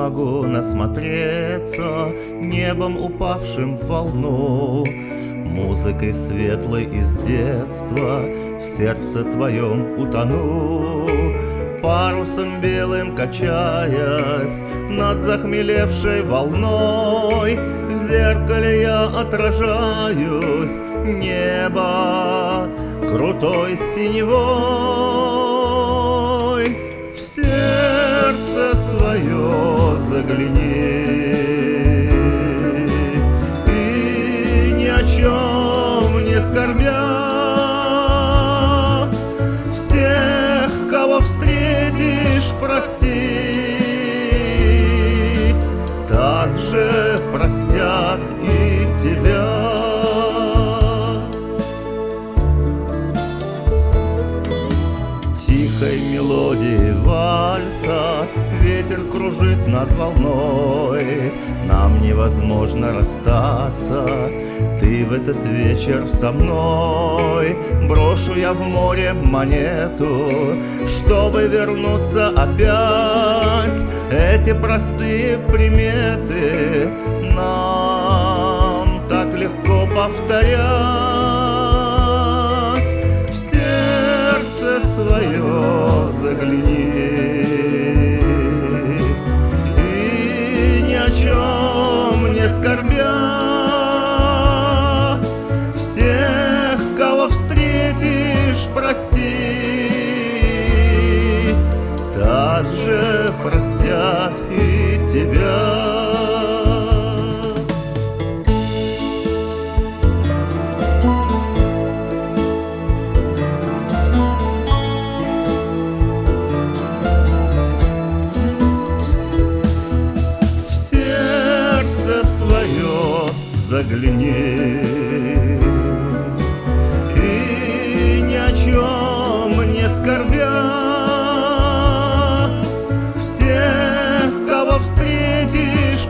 могу насмотреться небом, упавшим в волну, музыкой светлой из детства в сердце твоем утону. Парусом белым качаясь над захмелевшей волной, в зеркале я отражаюсь, небо крутой синевой. В сердце свое загляни и ни о чем не скорбя, всех, кого встретишь, прости, так же простят и тебя. Тихой мелодии вальса ветер кружит над волной, нам невозможно расстаться, ты в этот вечер со мной. Брошу я в море монету, чтобы вернуться опять. Эти простые приметы нам так легко повторять. В сердце свое загляни и ни о чем не скорбя, всех, кого встретишь, прости, так же простят и тебя. Загляни и ни о чем не скорбя, всех, кого встретишь,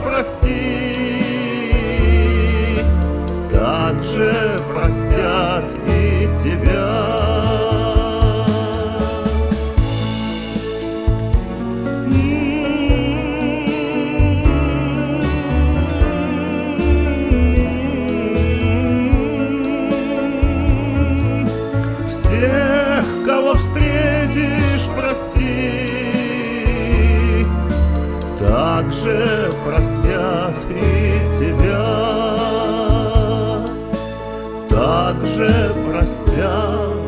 прости, так же простят и тебя. Всех, кого встретишь, прости, так же простят и тебя, так же простят.